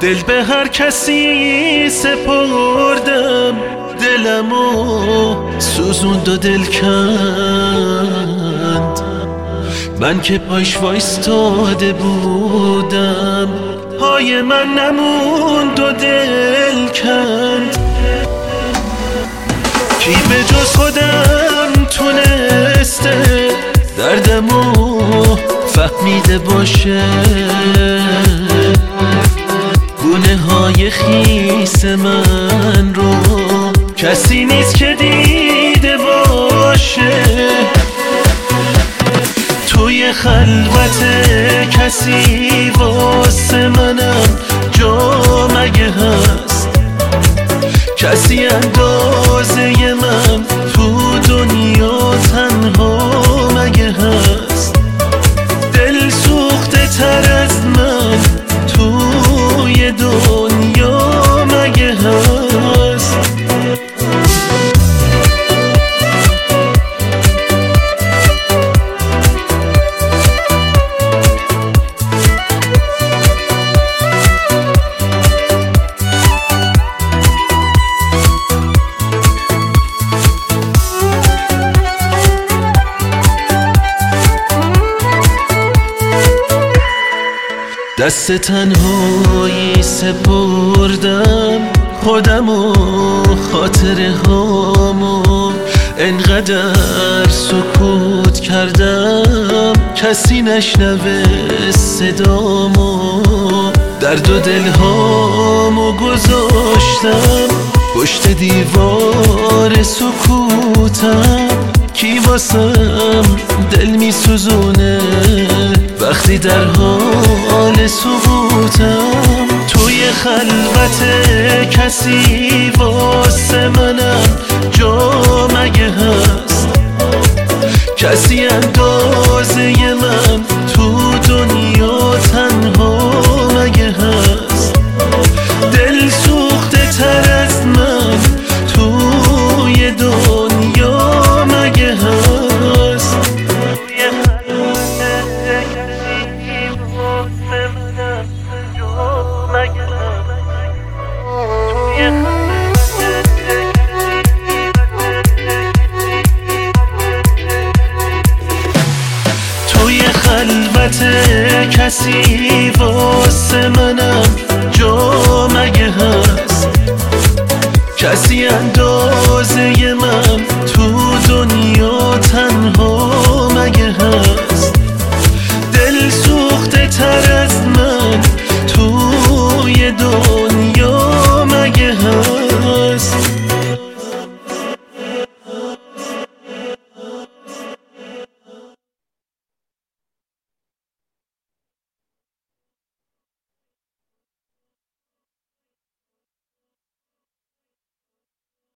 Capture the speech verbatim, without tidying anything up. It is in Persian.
دل به هر کسی سپردم، دلمو سوزوند و دل کند. من که پاش وایستاده بودم، پای من نموند و دل کند. کی به جز خودم تونسته دردمو فهمیده باشه؟ گونه های خیس من رو کسی نیست که دیده باشه. توی خلوت کسی واسه منم جا مگه هست؟ کسی اندازه من تو دنیا تنها مگه هست؟ دل سوخته تر از من توی دنیا مگه هست؟ دست تنهایی سپردم خودم و خاطره هامو، انقدر سکوت کردم کسی نشنوه صدامو. درد و دلهامو گذاشتم پشت دیوار سکوتم. کی واسم دل می سوزونه وقتی در حال سقوطم؟ توی خلوت کسی واسه منم جا مگه هست؟ کسی اندازه من تو دنیا تنها مگه هست؟ دل سوخته تر از من توی دنیا مگه هست؟ توی خلوت کسی واسه منم جا مگه هست؟ کسی انداز